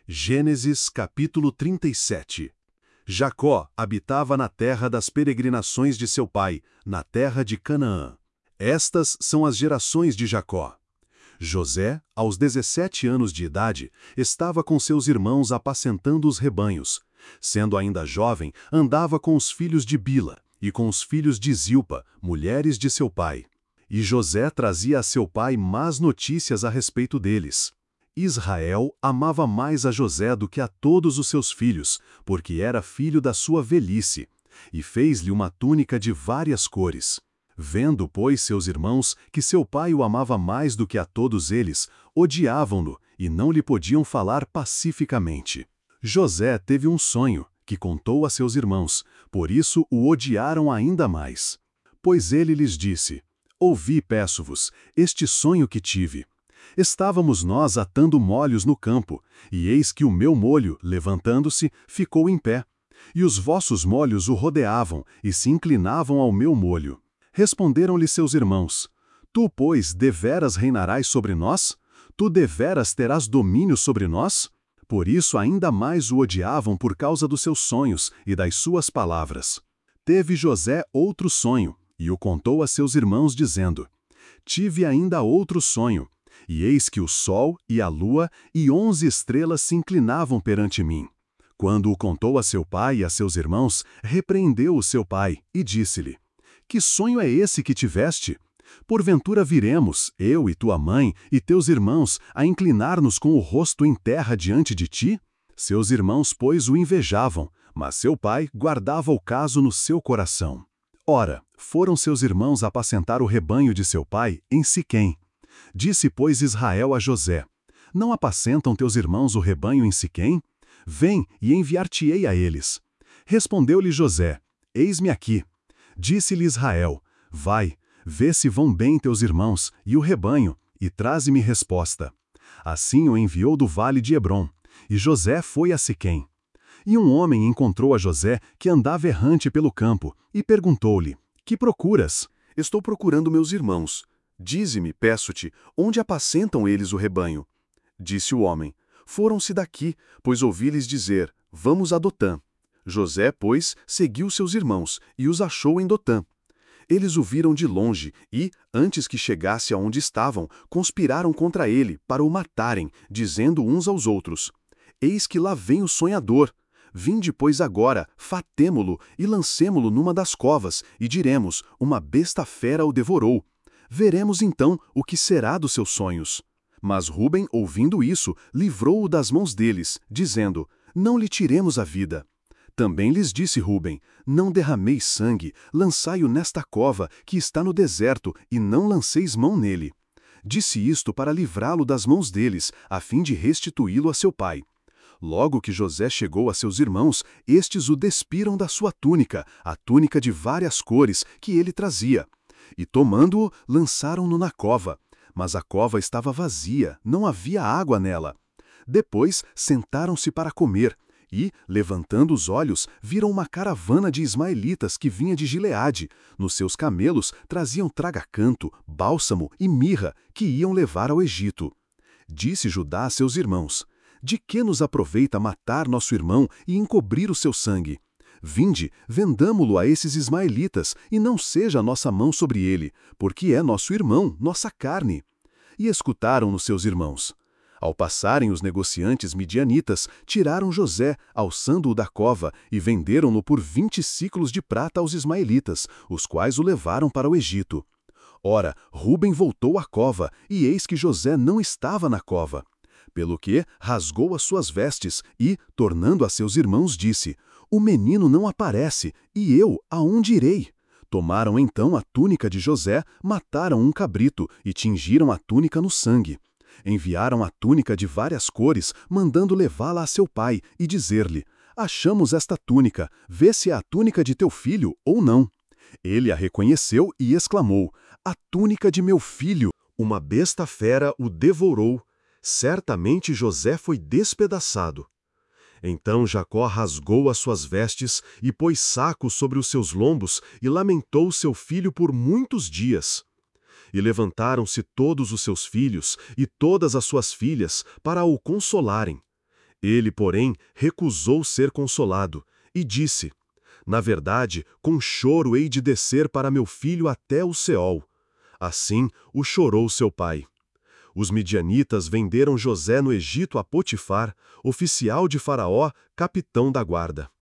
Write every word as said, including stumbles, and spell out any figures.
Gênesis capítulo trinta e sete. Jacó habitava na terra das peregrinações de seu pai, na terra de Canaã. Estas são as gerações de Jacó. José, aos dezessete anos de idade, estava com seus irmãos apacentando os rebanhos. Sendo ainda jovem, andava com os filhos de Bila e com os filhos de Zilpa, mulheres de seu pai. E José trazia a seu pai más notícias a respeito deles. Israel amava mais a José do que a todos os seus filhos, porque era filho da sua velhice, e fez-lhe uma túnica de várias cores. Vendo, pois, seus irmãos que seu pai o amava mais do que a todos eles, odiavam-no e não lhe podiam falar pacificamente. José teve um sonho, que contou a seus irmãos, por isso o odiaram ainda mais. Pois ele lhes disse: Ouvi, peço-vos, este sonho que tive. Estávamos nós atando molhos no campo, e eis que o meu molho, levantando-se, ficou em pé. E os vossos molhos o rodeavam, e se inclinavam ao meu molho. Responderam-lhe seus irmãos: Tu, pois, deveras reinarás sobre nós? Tu deveras terás domínio sobre nós? Por isso ainda mais o odiavam por causa dos seus sonhos e das suas palavras. Teve José outro sonho, e o contou a seus irmãos, dizendo: Tive ainda outro sonho. E eis que o sol e a lua e onze estrelas se inclinavam perante mim. Quando o contou a seu pai e a seus irmãos, repreendeu o seu pai e disse-lhe: Que sonho é esse que tiveste? Porventura viremos, eu e tua mãe e teus irmãos, a inclinar-nos com o rosto em terra diante de ti? Seus irmãos, pois, o invejavam, mas seu pai guardava o caso no seu coração. Ora, foram seus irmãos apacentar o rebanho de seu pai em Siquém. Disse, pois, Israel a José: Não apacentam teus irmãos o rebanho em Siquém? Vem, e enviar-te-ei a eles. Respondeu-lhe José: Eis-me aqui. Disse-lhe Israel: Vai, vê se vão bem teus irmãos e o rebanho, e traze-me resposta. Assim o enviou do vale de Hebrom, e José foi a Siquém. E um homem encontrou a José, que andava errante pelo campo, e perguntou-lhe: Que procuras? Estou procurando meus irmãos. Dize-me, peço-te, onde apacentam eles o rebanho? Disse o homem: Foram-se daqui, pois ouvi-lhes dizer: Vamos a Dotã. José, pois, seguiu seus irmãos, e os achou em Dotã. Eles o viram de longe, e, antes que chegasse aonde estavam, conspiraram contra ele, para o matarem, dizendo uns aos outros: Eis que lá vem o sonhador. Vinde, pois, agora, fatemo-lo, e lancemo-lo numa das covas, e diremos: Uma besta fera o devorou. Veremos então o que será dos seus sonhos. Mas Ruben, ouvindo isso, livrou-o das mãos deles, dizendo: Não lhe tiremos a vida. Também lhes disse Ruben: Não derrameis sangue, lançai-o nesta cova, que está no deserto, e não lanceis mão nele. Disse isto para livrá-lo das mãos deles, a fim de restituí-lo a seu pai. Logo que José chegou a seus irmãos, estes o despiram da sua túnica, a túnica de várias cores, que ele trazia. E tomando-o, lançaram-no na cova. Mas a cova estava vazia, não havia água nela. Depois sentaram-se para comer, e, levantando os olhos, viram uma caravana de ismaelitas que vinha de Gileade. Nos seus camelos traziam traga-canto, bálsamo e mirra, que iam levar ao Egito. Disse Judá a seus irmãos: De que nos aproveita matar nosso irmão e encobrir o seu sangue? Vinde, vendamo-lo a esses ismaelitas, e não seja a nossa mão sobre ele, porque é nosso irmão, nossa carne. E escutaram-no seus irmãos. Ao passarem os negociantes midianitas, tiraram José, alçando-o da cova, e venderam-no por vinte ciclos de prata aos ismaelitas, os quais o levaram para o Egito. Ora, Ruben voltou à cova, e eis que José não estava na cova. Pelo que rasgou as suas vestes e, tornando a seus irmãos, disse: O menino não aparece, e eu aonde irei? Tomaram então a túnica de José, mataram um cabrito e tingiram a túnica no sangue. Enviaram a túnica de várias cores, mandando levá-la a seu pai e dizer-lhe: Achamos esta túnica, vê se é a túnica de teu filho ou não. Ele a reconheceu e exclamou: A túnica de meu filho! Uma besta fera o devorou. Certamente José foi despedaçado. Então Jacó rasgou as suas vestes e pôs saco sobre os seus lombos e lamentou seu filho por muitos dias. E levantaram-se todos os seus filhos e todas as suas filhas para o consolarem. Ele, porém, recusou ser consolado e disse: Na verdade, com choro hei de descer para meu filho até o Seol. Assim o chorou seu pai. Os midianitas venderam José no Egito a Potifar, oficial de Faraó, capitão da guarda.